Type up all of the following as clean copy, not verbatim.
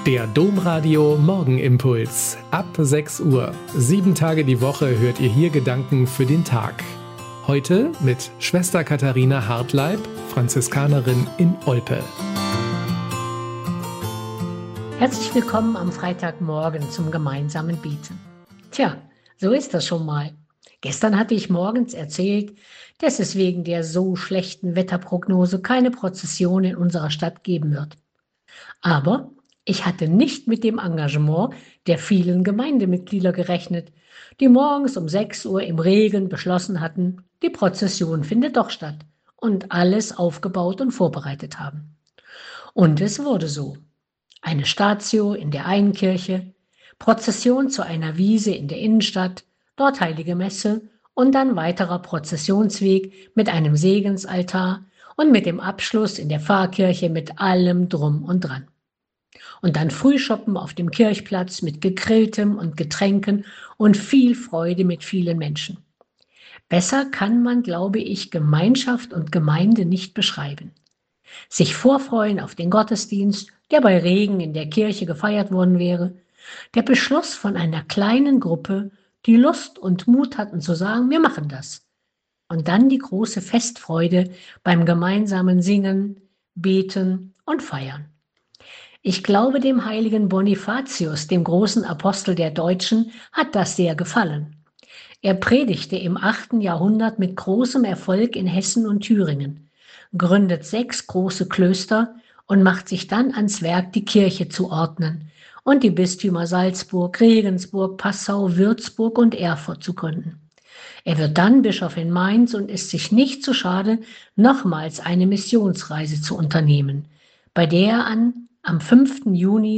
Der Domradio Morgenimpuls. Ab 6 Uhr. 7 Tage die Woche hört ihr hier Gedanken für den Tag. Heute mit Schwester Katharina Hartleib, Franziskanerin in Olpe. Herzlich willkommen am Freitagmorgen zum gemeinsamen Beten. Tja, so ist das schon mal. Gestern hatte ich morgens erzählt, dass es wegen der so schlechten Wetterprognose keine Prozession in unserer Stadt geben wird. Aber ich hatte nicht mit dem Engagement der vielen Gemeindemitglieder gerechnet, die morgens um 6 Uhr im Regen beschlossen hatten, die Prozession findet doch statt und alles aufgebaut und vorbereitet haben. Und es wurde so. Eine Statio in der einen Kirche, Prozession zu einer Wiese in der Innenstadt, dort Heilige Messe und dann weiterer Prozessionsweg mit einem Segensaltar und mit dem Abschluss in der Pfarrkirche mit allem Drum und Dran. Und dann Frühschoppen auf dem Kirchplatz mit Gegrilltem und Getränken und viel Freude mit vielen Menschen. Besser kann man, glaube ich, Gemeinschaft und Gemeinde nicht beschreiben. Sich vorfreuen auf den Gottesdienst, der bei Regen in der Kirche gefeiert worden wäre, der Beschluss von einer kleinen Gruppe, die Lust und Mut hatten zu sagen, wir machen das. Und dann die große Festfreude beim gemeinsamen Singen, Beten und Feiern. Ich glaube, dem heiligen Bonifatius, dem großen Apostel der Deutschen, hat das sehr gefallen. Er predigte im 8. Jahrhundert mit großem Erfolg in Hessen und Thüringen, gründet 6 große Klöster und macht sich dann ans Werk, die Kirche zu ordnen und die Bistümer Salzburg, Regensburg, Passau, Würzburg und Erfurt zu gründen. Er wird dann Bischof in Mainz und ist sich nicht zu schade, nochmals eine Missionsreise zu unternehmen, bei der er am 5. Juni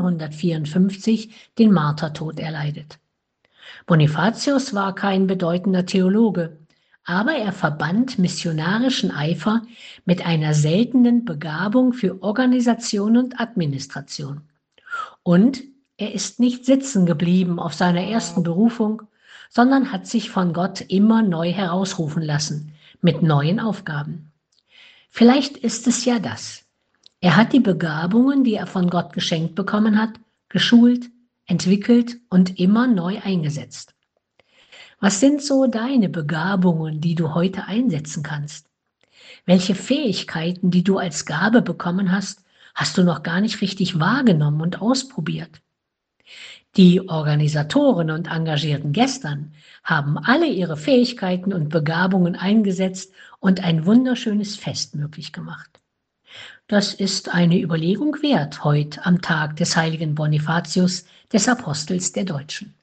754 den Martertod erleidet. Bonifatius war kein bedeutender Theologe, aber er verband missionarischen Eifer mit einer seltenen Begabung für Organisation und Administration. Und er ist nicht sitzen geblieben auf seiner ersten Berufung, sondern hat sich von Gott immer neu herausrufen lassen, mit neuen Aufgaben. Vielleicht ist es ja das. Er hat die Begabungen, die er von Gott geschenkt bekommen hat, geschult, entwickelt und immer neu eingesetzt. Was sind so deine Begabungen, die du heute einsetzen kannst? Welche Fähigkeiten, die du als Gabe bekommen hast, hast du noch gar nicht richtig wahrgenommen und ausprobiert? Die Organisatoren und Engagierten gestern haben alle ihre Fähigkeiten und Begabungen eingesetzt und ein wunderschönes Fest möglich gemacht. Das ist eine Überlegung wert heute am Tag des heiligen Bonifatius, des Apostels der Deutschen.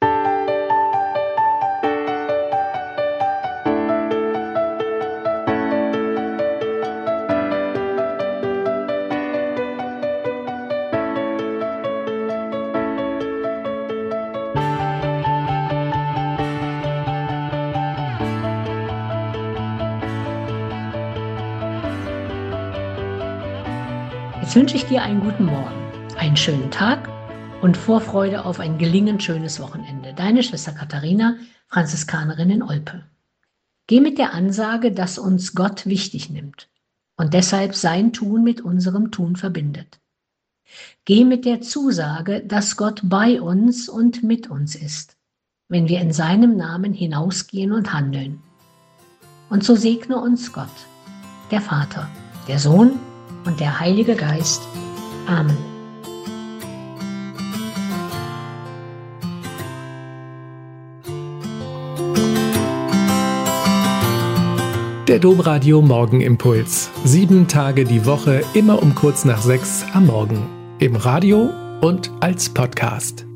Jetzt wünsche ich dir einen guten Morgen, einen schönen Tag und Vorfreude auf ein gelingend schönes Wochenende. Deine Schwester Katharina, Franziskanerin in Olpe. Geh mit der Ansage, dass uns Gott wichtig nimmt und deshalb sein Tun mit unserem Tun verbindet. Geh mit der Zusage, dass Gott bei uns und mit uns ist, wenn wir in seinem Namen hinausgehen und handeln. Und so segne uns Gott, der Vater, der Sohn und der Heilige Geist. Amen. Der Domradio Morgenimpuls. 7 Tage die Woche, immer um kurz nach 6 am Morgen. Im Radio und als Podcast.